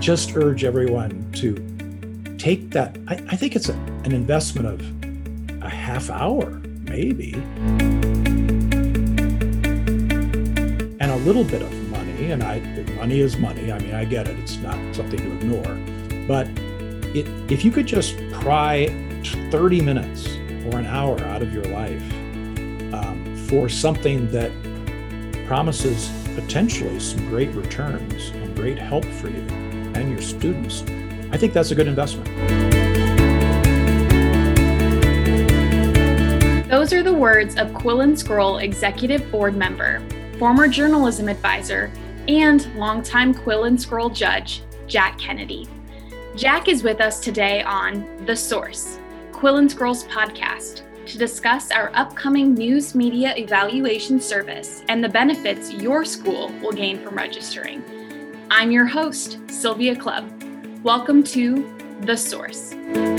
just urge everyone to take that. I think it's an investment of a half hour, maybe, and a little bit of money. And money is money. I mean, I get it. It's not something to ignore. But if you could just pry 30 minutes or an hour out of your life for something that promises potentially some great returns and great help for you and your students, I think that's a good investment. Those are the words of Quill and Scroll Executive Board member, former journalism advisor, and longtime Quill and Scroll judge, Jack Kennedy. Jack is with us today on The Source, Quill and Scroll's podcast, to discuss our upcoming news media evaluation service and the benefits your school will gain from registering. I'm your host, Sylvia Clubb. Welcome to The Source.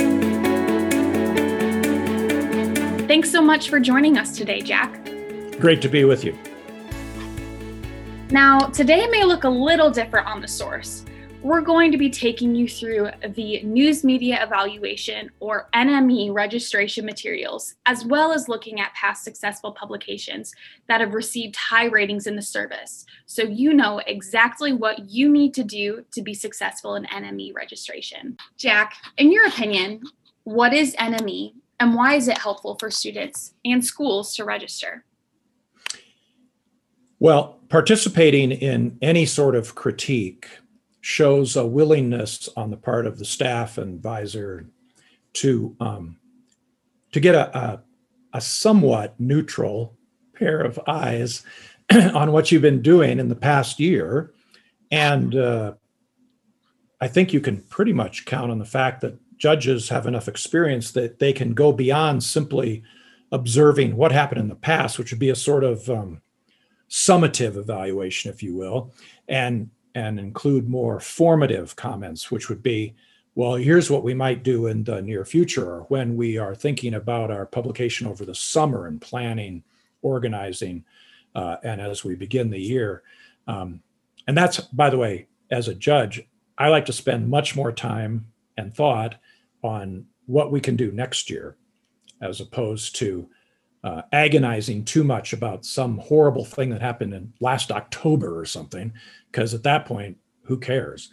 Thanks so much for joining us today, Jack. Great to be with you. Now, today may look a little different on The Source. We're going to be taking you through the News Media Evaluation, or NME, registration materials, as well as looking at past successful publications that have received high ratings in the service, so you know exactly what you need to do to be successful in NME registration. Jack, in your opinion, what is NME and why is it helpful for students and schools to register? Well, participating in any sort of critique shows a willingness on the part of the staff and advisor to get a somewhat neutral pair of eyes on what you've been doing in the past year. And I think you can pretty much count on the fact that judges have enough experience that they can go beyond simply observing what happened in the past, which would be a sort of summative evaluation, if you will, and include more formative comments, which would be, well, here's what we might do in the near future, or when we are thinking about our publication over the summer and planning, organizing, and as we begin the year. And that's, by the way, as a judge, I like to spend much more time and thought on what we can do next year, as opposed to agonizing too much about some horrible thing that happened in last October or something, because at that point, who cares?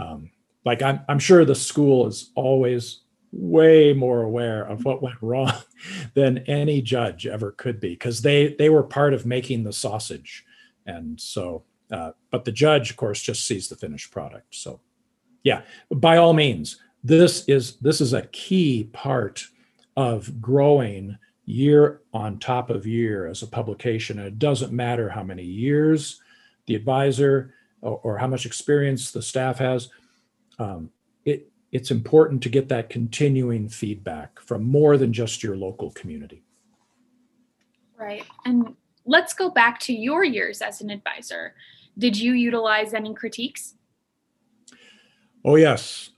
I'm sure the school is always way more aware of what went wrong than any judge ever could be, because they were part of making the sausage. And so, but the judge, of course, just sees the finished product. So yeah, by all means, this is a key part of growing year on top of year as a publication. And it doesn't matter how many years the advisor or how much experience the staff has. It's important to get that continuing feedback from more than just your local community. Right. And let's go back to your years as an advisor. Did you utilize any critiques? Oh, yes.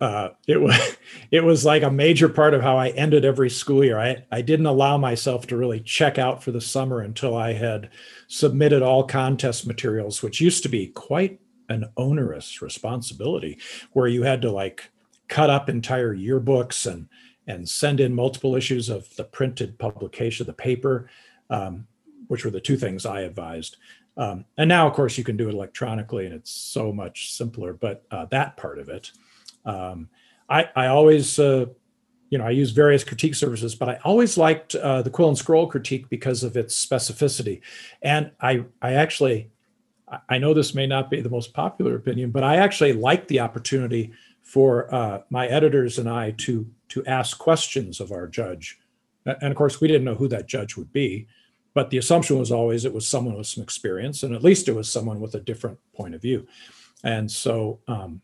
It was like a major part of how I ended every school year. I didn't allow myself to really check out for the summer until I had submitted all contest materials, which used to be quite an onerous responsibility, where you had to cut up entire yearbooks and send in multiple issues of the printed publication, the paper, which were the two things I advised. And now, of course, you can do it electronically, and it's so much simpler. But that part of it, I always, I use various critique services, but I always liked the Quill and Scroll critique because of its specificity. And I know this may not be the most popular opinion, but I actually liked the opportunity for my editors and I to ask questions of our judge. And of course, we didn't know who that judge would be. But the assumption was always it was someone with some experience, and at least it was someone with a different point of view. And so,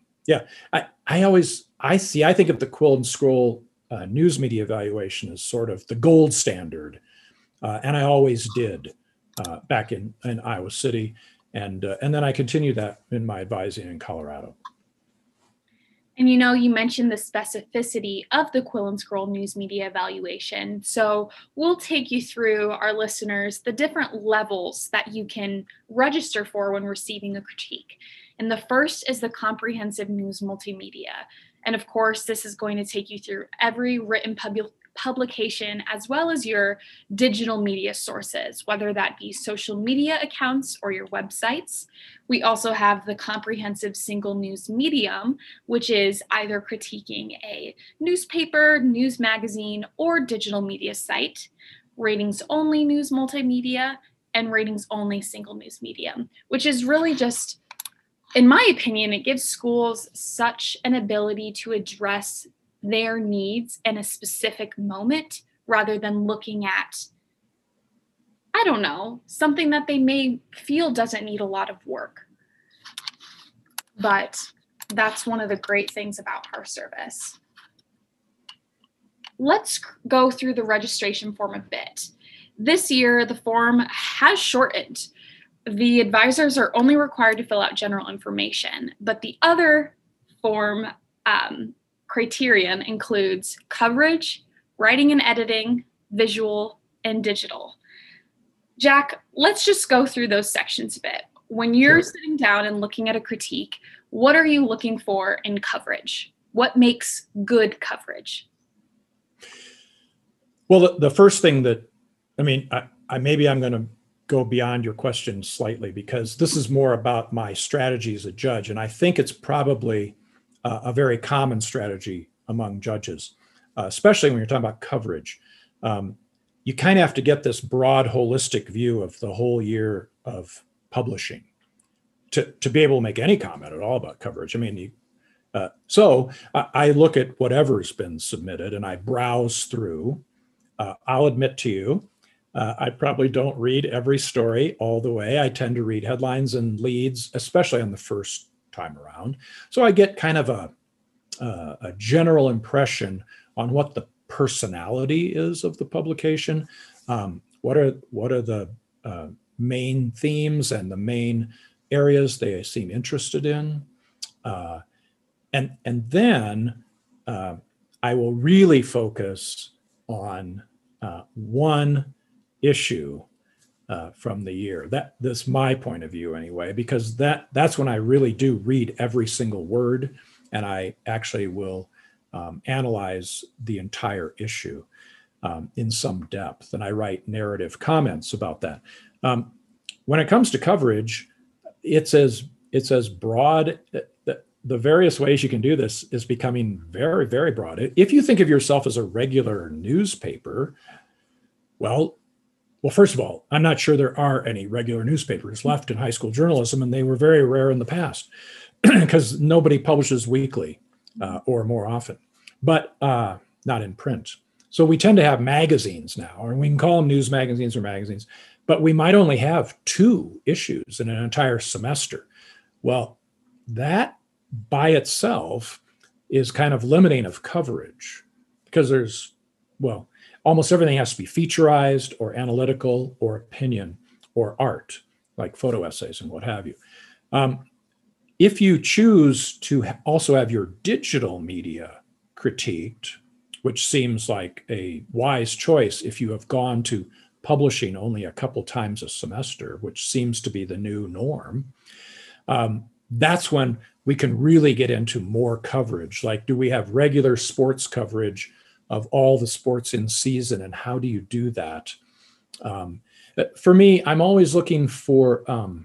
I think of the Quill and Scroll news media evaluation as sort of the gold standard. And I always did back in Iowa City. And then I continued that in my advising in Colorado. And you mentioned the specificity of the Quill and Scroll news media evaluation. So we'll take you through, our listeners, the different levels that you can register for when receiving a critique. And the first is the comprehensive news multimedia. And of course, this is going to take you through every written publication as well as your digital media sources, whether that be social media accounts or your websites. We also have the comprehensive single news medium, which is either critiquing a newspaper, news magazine, or digital media site, ratings only news multimedia, and ratings only single news medium, which is really just, in my opinion, it gives schools such an ability to address their needs in a specific moment rather than looking at, I don't know, something that they may feel doesn't need a lot of work. But that's one of the great things about our service. Let's go through the registration form a bit. This year, the form has shortened. The advisors are only required to fill out general information, but the other form criterion includes coverage, writing and editing, visual, and digital. Jack, let's just go through those sections a bit. When you're sitting down and looking at a critique, what are you looking for in coverage? What makes good coverage? Well, the first thing that, maybe I'm going to go beyond your question slightly, because this is more about my strategy as a judge. And I think it's probably a very common strategy among judges, especially when you're talking about coverage. You kind of have to get this broad, holistic view of the whole year of publishing to be able to make any comment at all about coverage. So I look at whatever's been submitted and I browse through. I'll admit to you, I probably don't read every story all the way. I tend to read headlines and leads, especially on the first time around. So I get kind of a general impression on what the personality is of the publication. What are the main themes and the main areas they seem interested in? And then I will really focus on one issue from the year. That's my point of view anyway, because that's when I really do read every single word, and I actually will analyze the entire issue in some depth, and I write narrative comments about that. When it comes to coverage, it's as broad. The various ways you can do this is becoming very, very broad. If you think of yourself as a regular newspaper, well, first of all, I'm not sure there are any regular newspapers left in high school journalism, and they were very rare in the past because nobody publishes weekly or more often, but not in print. So we tend to have magazines now, or we can call them news magazines or magazines, but we might only have 2 issues in an entire semester. Well, that by itself is kind of limiting of coverage, because almost everything has to be featureized or analytical or opinion or art, like photo essays and what have you. If you choose to also have your digital media critiqued, which seems like a wise choice if you have gone to publishing only a couple times a semester, which seems to be the new norm, that's when we can really get into more coverage. Like, do we have regular sports coverage of all the sports in season, and how do you do that? For me, I'm always looking for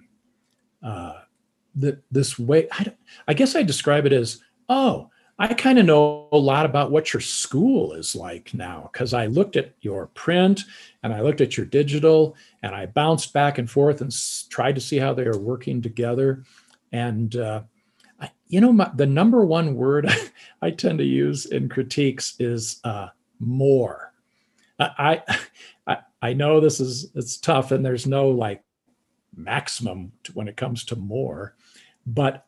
this way. I guess I describe it as, I kind of know a lot about what your school is like now, because I looked at your print and I looked at your digital, and I bounced back and forth and tried to see how they are working together. And the number one word I tend to use in critiques is more. I know it's tough, and there's no like maximum when it comes to more, but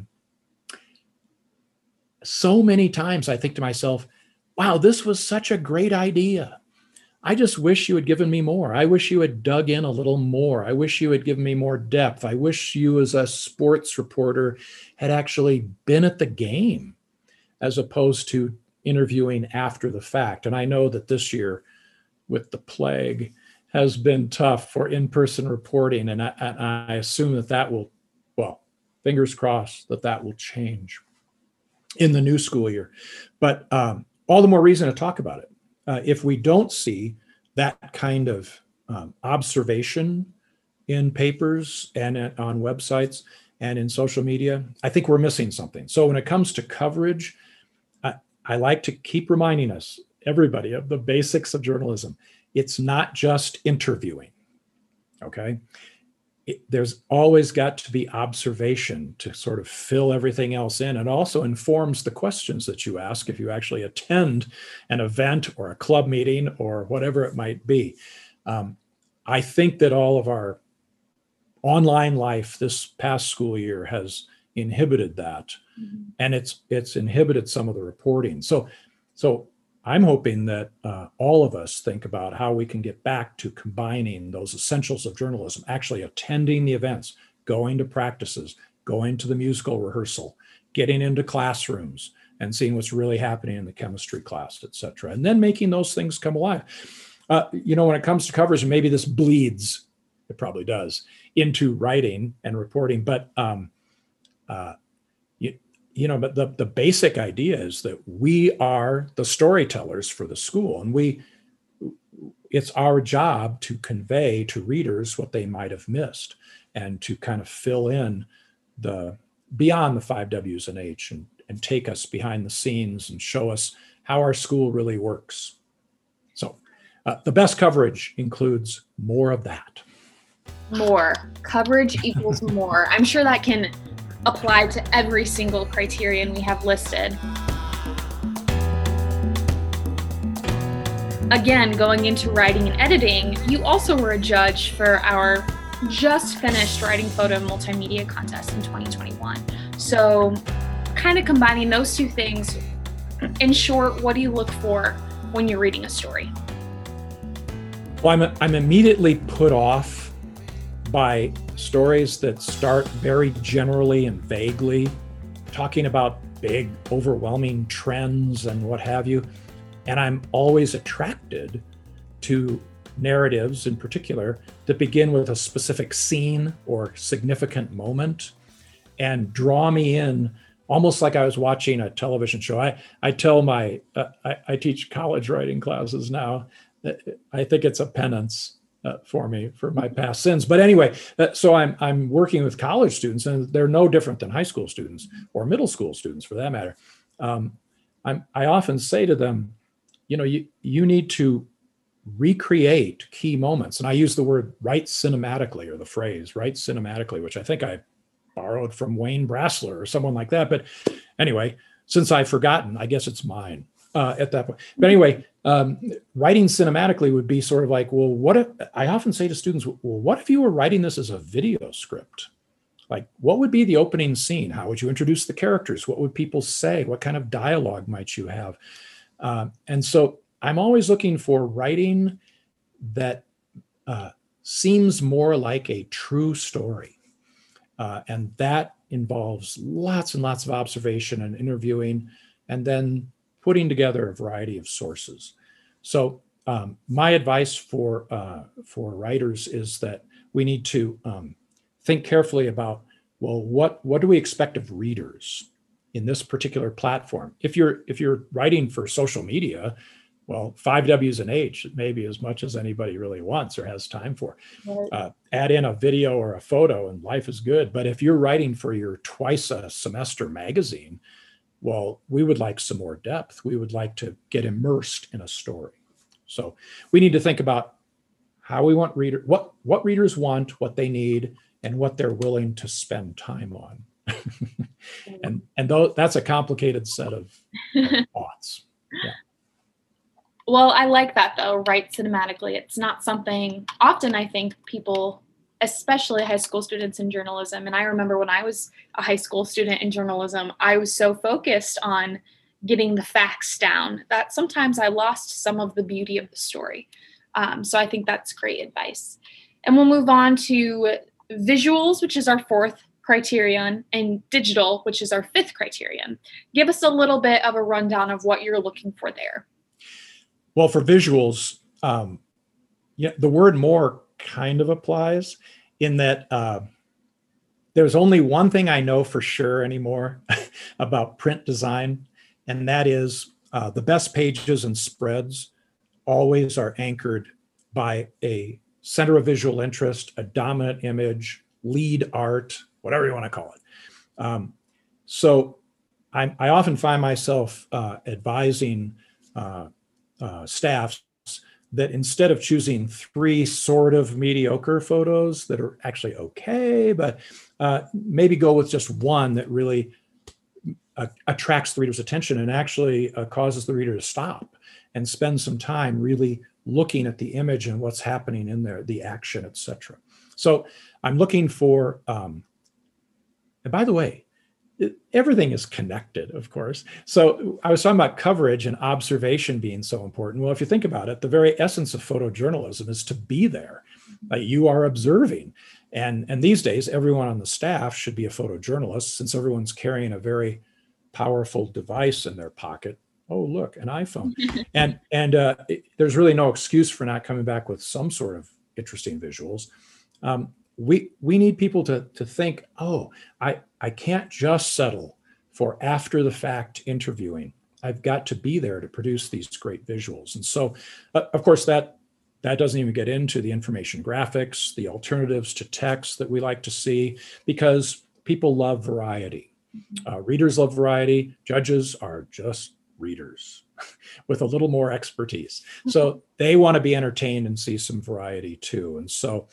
so many times I think to myself, wow, this was such a great idea. I just wish you had given me more. I wish you had dug in a little more. I wish you had given me more depth. I wish you as a sports reporter had actually been at the game as opposed to interviewing after the fact. And I know that this year with the plague has been tough for in-person reporting. And I assume that will, fingers crossed that that will change in the new school year. But all the more reason to talk about it. If we don't see that kind of observation in papers and on websites and in social media, I think we're missing something. So when it comes to coverage, I like to keep reminding us, everybody, of the basics of journalism. It's not just interviewing, okay? There's always got to be observation to sort of fill everything else in. It also informs the questions that you ask if you actually attend an event or a club meeting or whatever it might be. I think that all of our online life this past school year has inhibited that, and it's inhibited some of the reporting. So I'm hoping that all of us think about how we can get back to combining those essentials of journalism, actually attending the events, going to practices, going to the musical rehearsal, getting into classrooms and seeing what's really happening in the chemistry class, et cetera, and then making those things come alive. When it comes to coverage, and maybe this bleeds, it probably does, into writing and reporting, but but the basic idea is that we are the storytellers for the school, and it's our job to convey to readers what they might have missed and to kind of fill in beyond the 5 W's and H and take us behind the scenes and show us how our school really works. So the best coverage includes more of that. More coverage equals more. I'm sure that can apply to every single criterion we have listed. Again, going into writing and editing, you also were a judge for our just finished writing photo and multimedia contest in 2021. So kind of combining those two things, in short, what do you look for when you're reading a story? Well, I'm immediately put off by stories that start very generally and vaguely, talking about big, overwhelming trends and what have you. And I'm always attracted to narratives in particular that begin with a specific scene or significant moment and draw me in almost like I was watching a television show. I tell I teach college writing classes now. I think it's a penance for me for my past sins. But anyway, so I'm working with college students, and they're no different than high school students or middle school students for that matter. I often say to them, you need to recreate key moments. And I use the word write cinematically, or the phrase write cinematically, which I think I borrowed from Wayne Brassler or someone like that. But anyway, since I've forgotten, I guess it's mine at that point. But anyway, writing cinematically would be sort of like, well, what if, I often say to students, well, what if you were writing this as a video script? Like, what would be the opening scene? How would you introduce the characters? What would people say? What kind of dialogue might you have? And so I'm always looking for writing that seems more like a true story. And that involves lots and lots of observation and interviewing, and then putting together a variety of sources. So my advice for writers is that we need to think carefully about, well, what do we expect of readers in this particular platform? If you're writing for social media, well, 5 W's and H, maybe as much as anybody really wants or has time for. Add in a video or a photo and life is good. But if you're writing for your twice a semester magazine, well, we would like some more depth. We would like to get immersed in a story. So we need to think about how we want what readers want, what they need, and what they're willing to spend time on. and that's a complicated set of thoughts. Yeah. Well, I like that though, write cinematically. It's not something, often I think people, especially high school students in journalism, and I remember when I was a high school student in journalism, I was so focused on getting the facts down that sometimes I lost some of the beauty of the story. So I think that's great advice. And we'll move on to visuals, which is our fourth criterion, and digital, which is our fifth criterion. Give us a little bit of a rundown of what you're looking for there. Well, for visuals, the word more kind of applies in that there's only one thing I know for sure anymore about print design, and that is the best pages and spreads always are anchored by a center of visual interest, a dominant image, lead art, whatever you want to call it. So I often find myself advising staffs that instead of choosing 3 sort of mediocre photos that are actually okay, but maybe go with just one that really attracts the reader's attention and actually causes the reader to stop and spend some time really looking at the image and what's happening in there, the action, etc. So I'm looking for, and by the way, everything is connected, of course. So I was talking about coverage and observation being so important. Well, if you think about it, the very essence of photojournalism is to be there. You are observing. And these days, everyone on the staff should be a photojournalist, since everyone's carrying a very powerful device in their pocket. Oh, look, an iPhone. And there's really no excuse for not coming back with some sort of interesting visuals. We need people to think, oh, I can't just settle for after the fact interviewing. I've got to be there to produce these great visuals. And so, of course, that doesn't even get into the information graphics, the alternatives to text that we like to see, because people love variety. Readers love variety. Judges are just readers with a little more expertise. So they want to be entertained and see some variety too. And so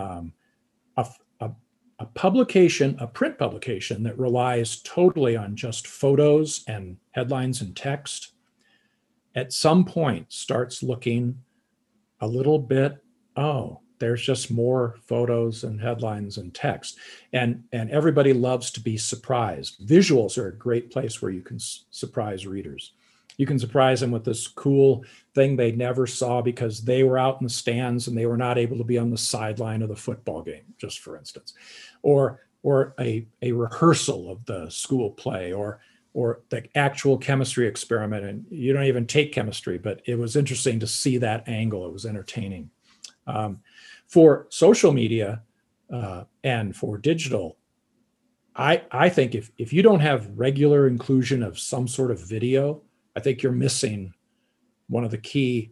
a publication, a print publication that relies totally on just photos and headlines and text, at some point starts looking a little bit, oh, there's just more photos and headlines and text. And everybody loves to be surprised. Visuals are a great place where you can surprise readers. You can surprise them with this cool thing they never saw because they were out in the stands and they were not able to be on the sideline of the football game, just for instance, or a rehearsal of the school play, or the actual chemistry experiment. And you don't even take chemistry, but it was interesting to see that angle. It was entertaining. For social media and for digital, I think if you don't have regular inclusion of some sort of video, I think you're missing one of the key,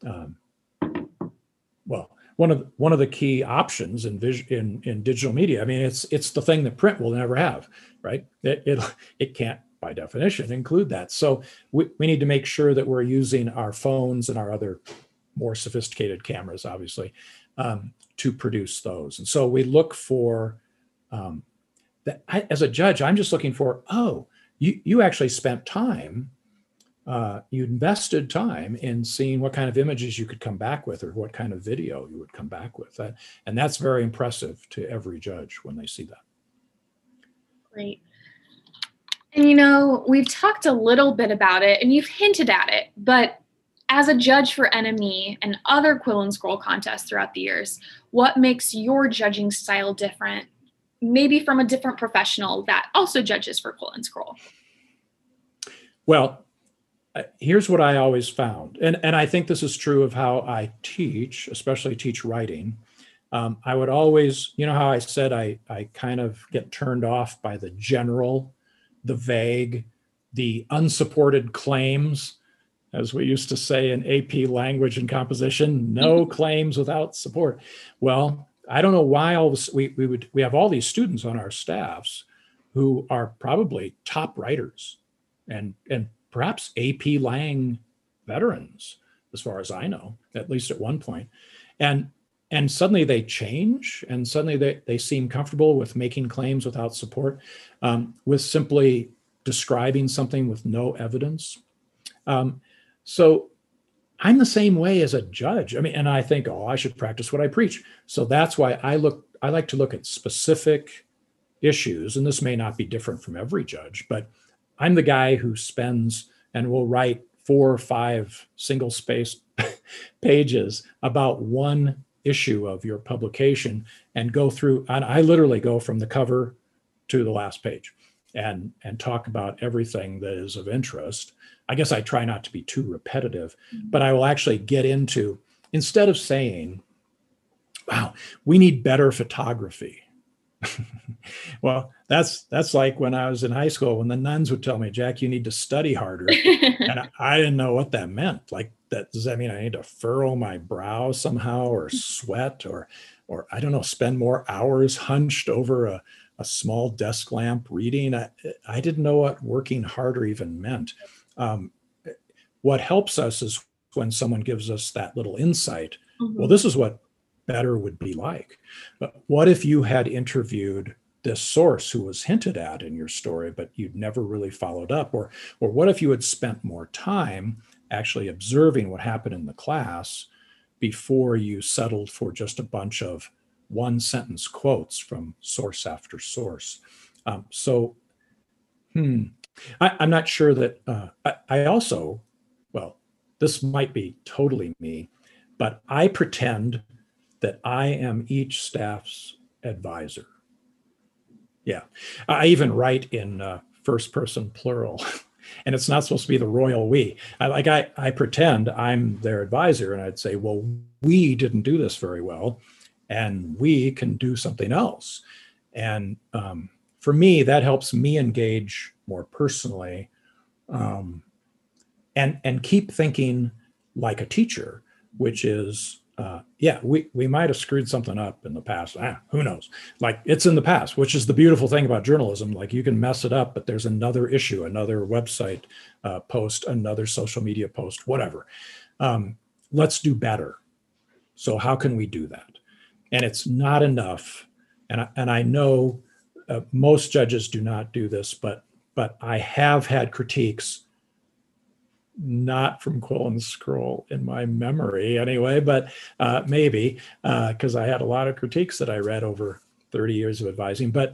one of the key options in digital media. I mean, it's the thing that print will never have, right? It can't, by definition, include that. So we need to make sure that we're using our phones and our other more sophisticated cameras, obviously, to produce those. And so we look for that. As a judge, I'm just looking for, oh, you actually spent time. You invested time in seeing what kind of images you could come back with, or what kind of video you would come back with. And that's very impressive to every judge when they see that. Great. And we've talked a little bit about it and you've hinted at it, but as a judge for NME and other Quill and Scroll contests throughout the years, what makes your judging style different, maybe from a different professional that also judges for Quill and Scroll? Well, here's what I always found, and I think this is true of how I teach, especially teach writing. I would always, how I said I kind of get turned off by the general, the vague, the unsupported claims, as we used to say in AP language and composition, no claims without support. Well, I don't know why we have all these students on our staffs who are probably top writers and perhaps AP Lang veterans, as far as I know, at least at one point. And suddenly they change, and suddenly they seem comfortable with making claims without support, with simply describing something with no evidence. So I'm the same way as a judge. I mean, and I think, I should practice what I preach. So that's why I like to look at specific issues, and this may not be different from every judge, but I'm the guy who spends and will write 4 or 5 single-spaced pages about one issue of your publication and go through, and I literally go from the cover to the last page and talk about everything that is of interest. I guess I try not to be too repetitive, but I will actually get into, instead of saying, wow, we need better photography, Well, that's like when I was in high school, when the nuns would tell me, Jack, you need to study harder. And I didn't know what that meant. Like, that, does that mean I need to furrow my brow somehow, or sweat, or I don't know, spend more hours hunched over a small desk lamp reading? I didn't know what working harder even meant. Um, what helps us is when someone gives us that little insight. Well, Mhm. this is what better would be like. But what if you had interviewed this source who was hinted at in your story, but you'd never really followed up? Or what if you had spent more time actually observing what happened in the class before you settled for just a bunch of one sentence quotes from source after source? So, I'm not sure that I also, well, this might be totally me, but I pretend that I am each staff's advisor. Yeah. I even write in first person plural, and it's not supposed to be the royal we. I pretend I'm their advisor, and I'd say, well, we didn't do this very well, and we can do something else. And for me, that helps me engage more personally, um, and keep thinking like a teacher, which is, yeah, we might have screwed something up in the past. Who knows? Like, it's in the past, which is the beautiful thing about journalism. Like, you can mess it up, but there's another issue, another website post, another social media post, whatever. Let's do better. So how can we do that? And it's not enough. And I know most judges do not do this, but I have had critiques, not from Quill and Scroll in my memory anyway, but maybe because I had a lot of critiques that I read over 30 years of advising. But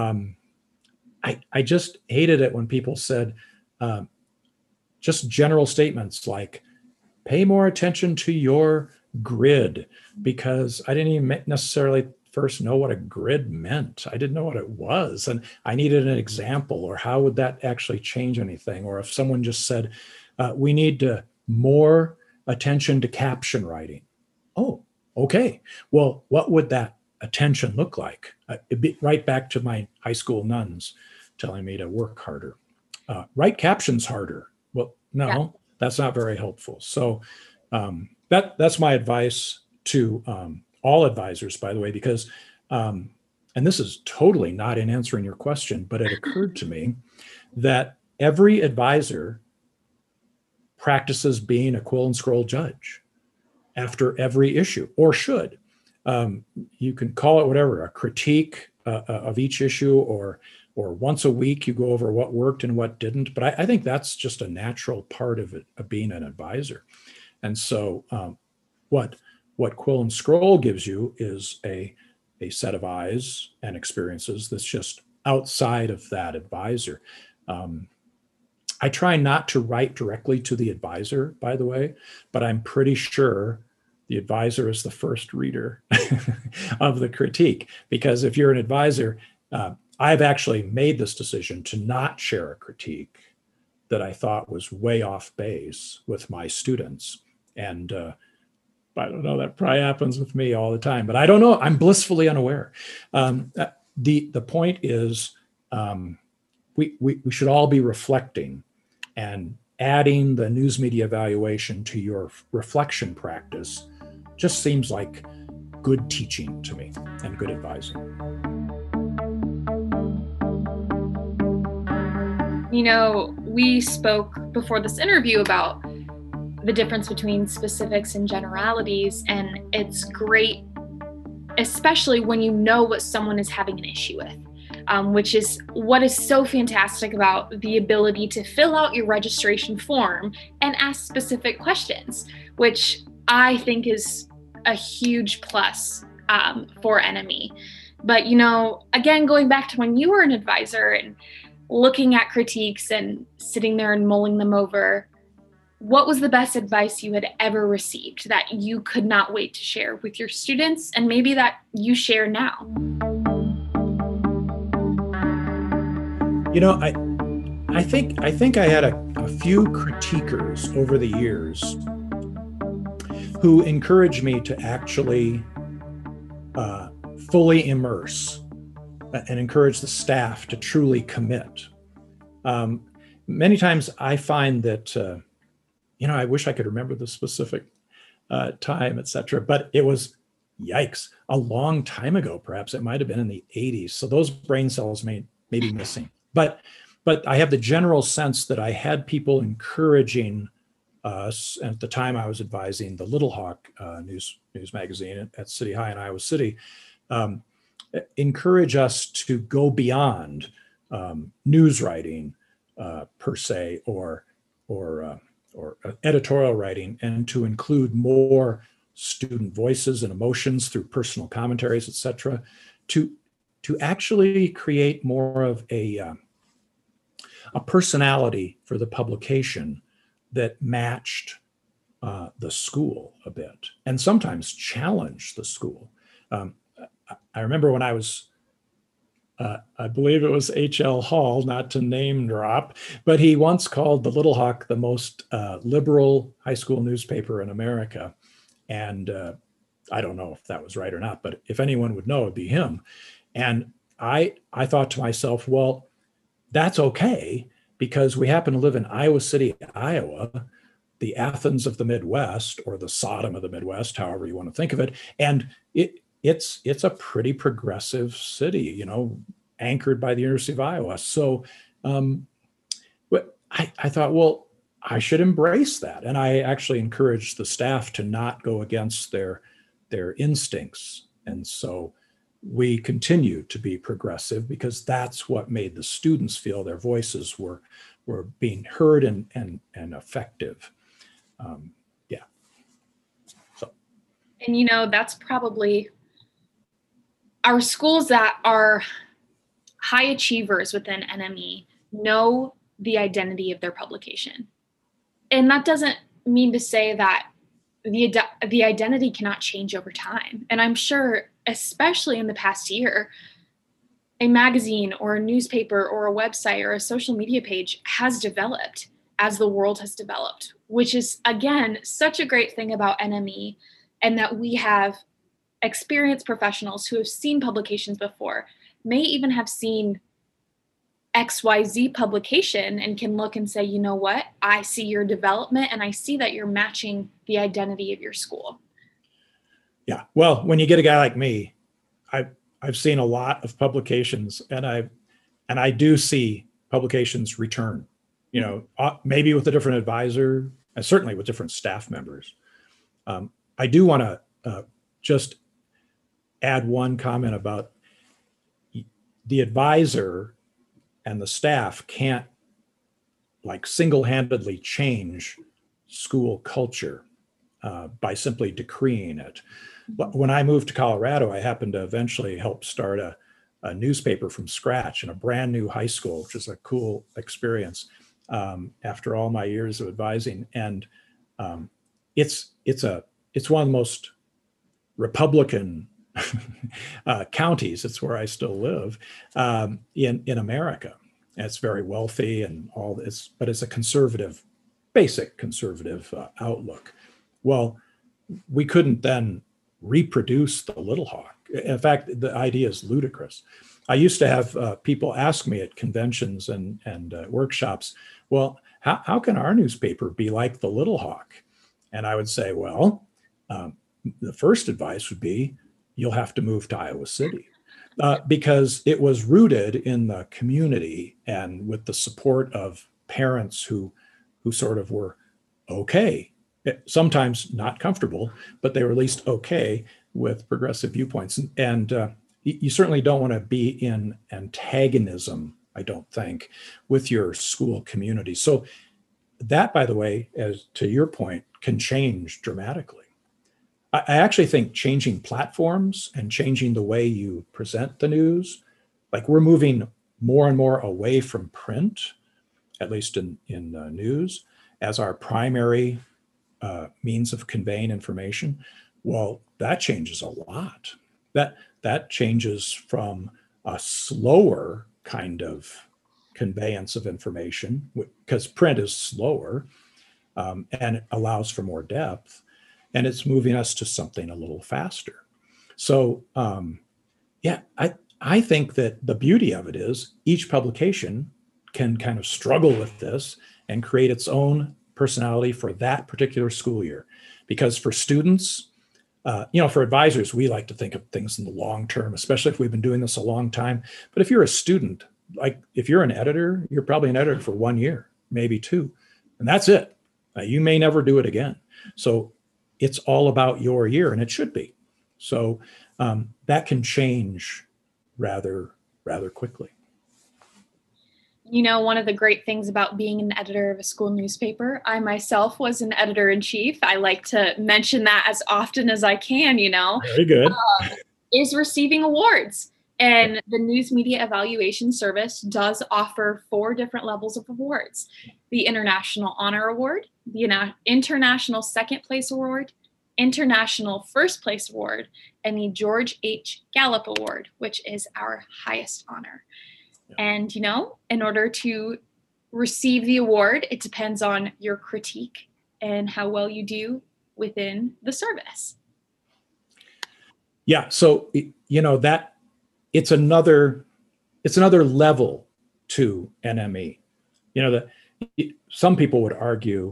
I just hated it when people said just general statements like, pay more attention to your grid, because I didn't even necessarily first know what a grid meant. I didn't know what it was, and I needed an example, or how would that actually change anything? Or if someone just said, we need more attention to caption writing. Oh, okay. Well, what would that attention look like? It'd be right back to my high school nuns telling me to work harder. Write captions harder. Well, Yeah. no, that's not very helpful. So that's my advice to all advisors, by the way, because, and this is totally not in answering your question, but it occurred to me that every advisor practices being a Quill and Scroll judge after every issue, or should. You can call it whatever, a critique of each issue, or once a week you go over what worked and what didn't. But I think that's just a natural part of it, of being an advisor. And so what Quill and Scroll gives you is a set of eyes and experiences that's just outside of that advisor. I try not to write directly to the advisor, by the way, but I'm pretty sure the advisor is the first reader of the critique. Because if you're an advisor, I've actually made this decision to not share a critique that I thought was way off base with my students. And I don't know, that probably happens with me all the time, but I don't know. I'm blissfully unaware. The point is, we should all be reflecting, and adding the news media evaluation to your reflection practice just seems like good teaching to me, and good advising. You know, we spoke before this interview about the difference between specifics and generalities, and it's great, especially when you know what someone is having an issue with. Which is what is so fantastic about the ability to fill out your registration form and ask specific questions, which I think is a huge plus for NME. But, you know, again, going back to when you were an advisor and looking at critiques and sitting there and mulling them over, what was the best advice you had ever received that you could not wait to share with your students, and maybe that you share now? You know, I think I had a few critiquers over the years who encouraged me to actually fully immerse and encourage the staff to truly commit. Many times I find that, I wish I could remember the specific time, et cetera, but it was, yikes, a long time ago. Perhaps it might have been in the 80s. So those brain cells may be missing. But I have the general sense that I had people encouraging us. And at the time I was advising the Little Hawk news magazine at City High in Iowa City, encourage us to go beyond news writing per se, or editorial writing, and to include more student voices and emotions through personal commentaries, et cetera, to actually create more of a personality for the publication that matched the school a bit, and sometimes challenged the school. I remember when I was, I believe it was H.L. Hall, not to name drop, but he once called the Little Hawk the most liberal high school newspaper in America. And I don't know if that was right or not, but if anyone would know, it'd be him. And I thought to myself, well, that's okay, because we happen to live in Iowa City, Iowa, the Athens of the Midwest, or the Sodom of the Midwest, however you want to think of it. And it's a pretty progressive city, anchored by the University of Iowa. So but I thought, well, I should embrace that. And I actually encouraged the staff to not go against their instincts. And so we continue to be progressive, because that's what made the students feel their voices were being heard and effective. Yeah. So. And that's probably our schools that are high achievers within NME know the identity of their publication. And that doesn't mean to say that the identity cannot change over time. And I'm sure, especially in the past year, a magazine or a newspaper or a website or a social media page has developed as the world has developed, which is, again, such a great thing about NME, and that we have experienced professionals who have seen publications before, may even have seen XYZ publication, and can look and say, you know what, I see your development, and I see that you're matching the identity of your school. Yeah, well, when you get a guy like me, I've seen a lot of publications, and I do see publications return, maybe with a different advisor, and certainly with different staff members. I do want to just add one comment about the advisor and the staff can't single-handedly change school culture by simply decreeing it. But when I moved to Colorado, I happened to eventually help start a newspaper from scratch in a brand new high school, which is a cool experience after all my years of advising. And it's one of the most Republican counties. It's where I still live in America. And it's very wealthy and all this, but it's a basic conservative outlook. Well, we couldn't then reproduce the Little Hawk. In fact, the idea is ludicrous. I used to have people ask me at conventions and workshops, well, how can our newspaper be like the Little Hawk? And I would say, well, the first advice would be, you'll have to move to Iowa City, because it was rooted in the community and with the support of parents who sort of were okay, sometimes not comfortable, but they were at least okay with progressive viewpoints. And you certainly don't want to be in antagonism, I don't think, with your school community. So that, by the way, as to your point, can change dramatically. I actually think changing platforms and changing the way you present the news, we're moving more and more away from print, at least in news, as our primary means of conveying information. Well, that changes a lot. That changes from a slower kind of conveyance of information, because print is slower and it allows for more depth. And it's moving us to something a little faster. So, I think that the beauty of it is each publication can kind of struggle with this and create its own personality for that particular school year. Because for students, for advisors, we like to think of things in the long term, especially if we've been doing this a long time. But if you're a student, like if you're an editor, you're probably an editor for 1 year, maybe 2, and that's it. You may never do it again. So it's all about your year, and it should be. So that can change rather quickly. One of the great things about being an editor of a school newspaper, I myself was an editor-in-chief. I like to mention that as often as I can, Very good. Is receiving awards. And the News Media Evaluation Service does offer 4 different levels of awards: the International Honor Award, the International Second Place Award, International First Place Award, and the George H. Gallup Award, which is our highest honor. And, in order to receive the award, it depends on your critique and how well you do within the service. Yeah. So, that it's another level to NME. Some people would argue,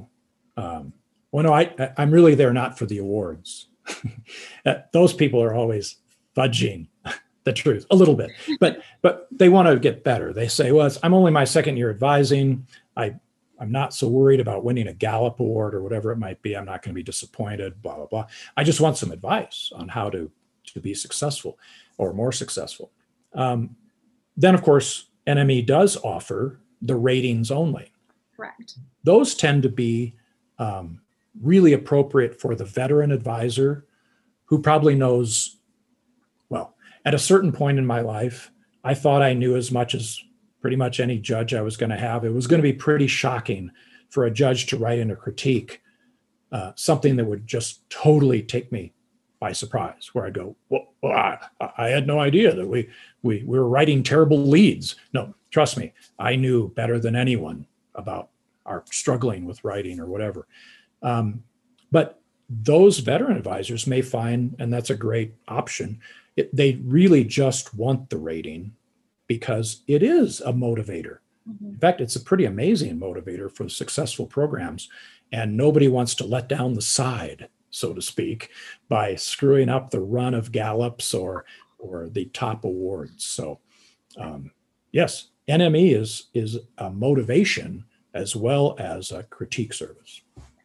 I'm really there not for the awards. Those people are always fudging the truth a little bit, but they want to get better. They say, well, I'm only my second year advising. I'm not so worried about winning a Gallup Award or whatever it might be. I'm not going to be disappointed, blah, blah, blah. I just want some advice on how to be successful or more successful. Then, of course, NME does offer the ratings only. Correct. Those tend to be really appropriate for the veteran advisor who probably knows, well, at a certain point in my life, I thought I knew as much as pretty much any judge I was going to have. It was going to be pretty shocking for a judge to write in a critique something that would just totally take me by surprise, where I'd go, well, I had no idea that we were writing terrible leads. No, trust me, I knew better than anyone about our struggling with writing or whatever. But those veteran advisors may find, and that's a great option, they really just want the rating because it is a motivator. Mm-hmm. In fact, it's a pretty amazing motivator for successful programs, and nobody wants to let down the side, so to speak, by screwing up the run of Gallups or the top awards. So yes, NME is a motivation as well as a critique service.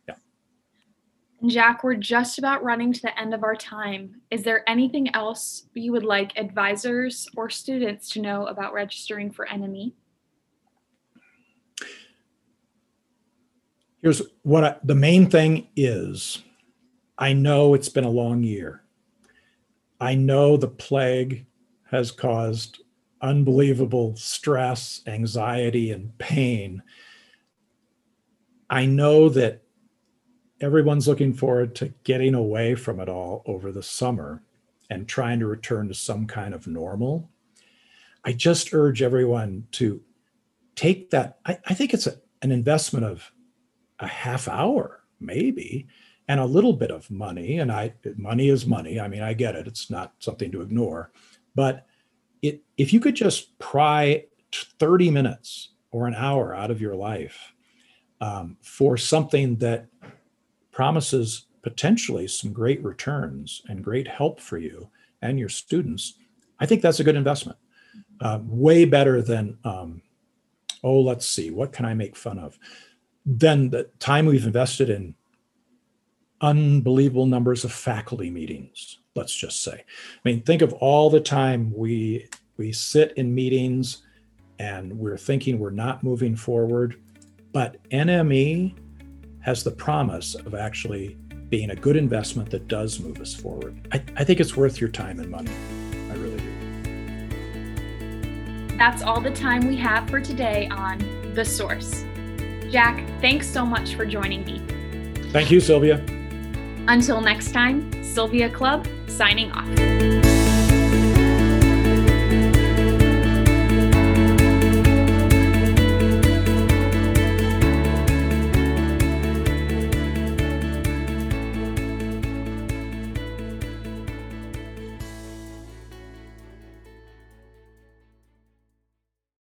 Jack, we're just about running to the end of our time. Is there anything else you would like advisors or students to know about registering for NME? Here's what the main thing is. I know it's been a long year. I know the plague has caused unbelievable stress, anxiety, and pain. I know that everyone's looking forward to getting away from it all over the summer and trying to return to some kind of normal. I just urge everyone to take that. I think it's an investment of a half hour, maybe, and a little bit of money. And money is money. I mean, I get it. It's not something to ignore. But if you could just pry 30 minutes or an hour out of your life for something that promises potentially some great returns and great help for you and your students, I think that's a good investment. Way better than, let's see, what can I make fun of? Than the time we've invested in unbelievable numbers of faculty meetings, let's just say. I mean, think of all the time we sit in meetings and we're thinking we're not moving forward, but NME has the promise of actually being a good investment that does move us forward. I think it's worth your time and money. I really do. That's all the time we have for today on The Source. Jack, thanks so much for joining me. Thank you, Sylvia. Until next time, Sylvia Clubb signing off.